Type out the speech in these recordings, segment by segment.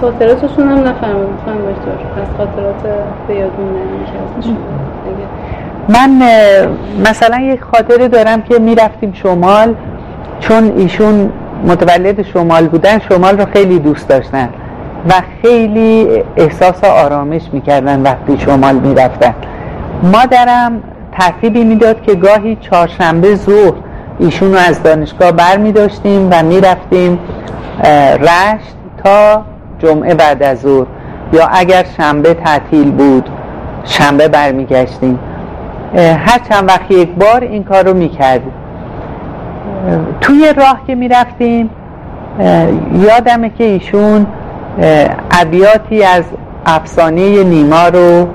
خاطراتشون هم نفهمیدم دکتر، از خاطرات به یاد مونده که ازشون من مثلا یک خاطره دارم که میرفتیم شمال، چون ایشون متولد شمال بودن، شمال رو خیلی دوست داشتن و خیلی احساس آرامش میکردن وقتی شمال میرفتن. مادرم ترتیبی میداد که گاهی چهارشنبه ظهر ایشون رو از دانشگاه بر میداشتیم و میرفتیم رشت تا جمعه بعد از ظهر، یا اگر شنبه تعطیل بود شنبه برمیگشتیم. هر چند وقت یک بار این کار رو میکردیم. توی راه که میرفتیم یادمه که ایشون ابیاتی از افسانه نیما رو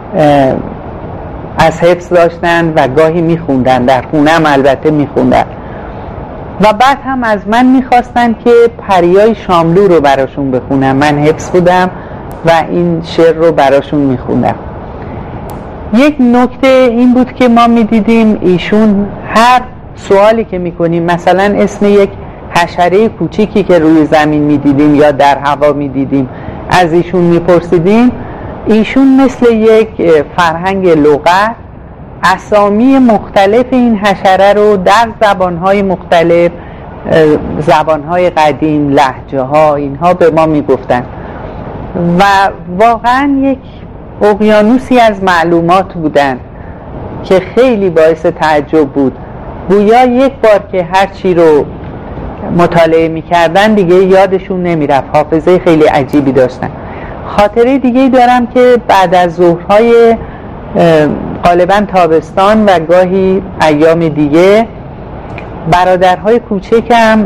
از حفظ داشتن و گاهی میخوندن، در خونم البته میخوندن، و بعد هم از من میخواستن که پریای شاملو رو براشون بخونم. من حفظ بودم و این شعر رو براشون میخوندم. یک نکته این بود که ما میدیدیم ایشون هر سوالی که میکنیم، مثلا اسم یک حشره کوچیکی که روی زمین میدیدیم یا در هوا میدیدیم از ایشون میپرسیدیم، ایشون مثل یک فرهنگ لغت اسامی مختلف این حشره رو در زبانهای مختلف، زبانهای قدیم، لهجه ها، اینها به ما میگفتن و واقعا یک اقیانوسی از معلومات بودن که خیلی باعث تعجب بود. گویا یک بار که هر چی رو مطالعه میکردن دیگه یادشون نمیرفت، حافظه خیلی عجیبی داشتن. خاطره دیگه دارم که بعد از ظهرهای غالبا تابستان و گاهی ایام دیگه برادرهای کوچکم،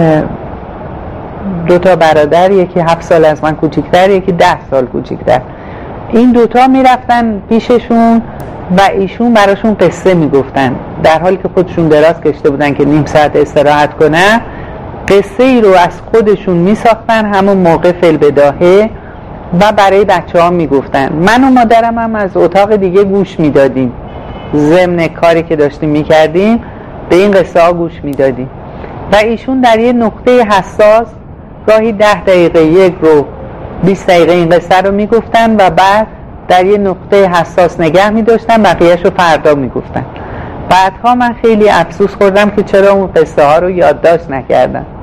2 تا برادر، یکی 7 سال از من کوچکتر، یکی 10 سال کوچکتر، این 2 تا میرفتن پیششون و ایشون براشون قصه میگفتن، در حالی که خودشون دراز کشته بودن که نیم ساعت استراحت کنن. قصه ای رو از خودشون میساختن همون موقع فی‌البداهه و برای بچه ها میگفتن. من و مادرم هم از اتاق دیگه گوش میدادیم، ضمن کاری که داشتیم میکردیم به این قصه ها گوش میدادیم و ایشون در یه نقطه حساس گاهی 10 دقیقه، 1 رو 20 دقیقه این قصه رو میگفتن و بعد در یه نقطه حساس نگه میداشتن، بقیهش رو فردا میگفتن. بعدها من خیلی افسوس خوردم که چرا اون قصه ها رو یادداشت نکردم.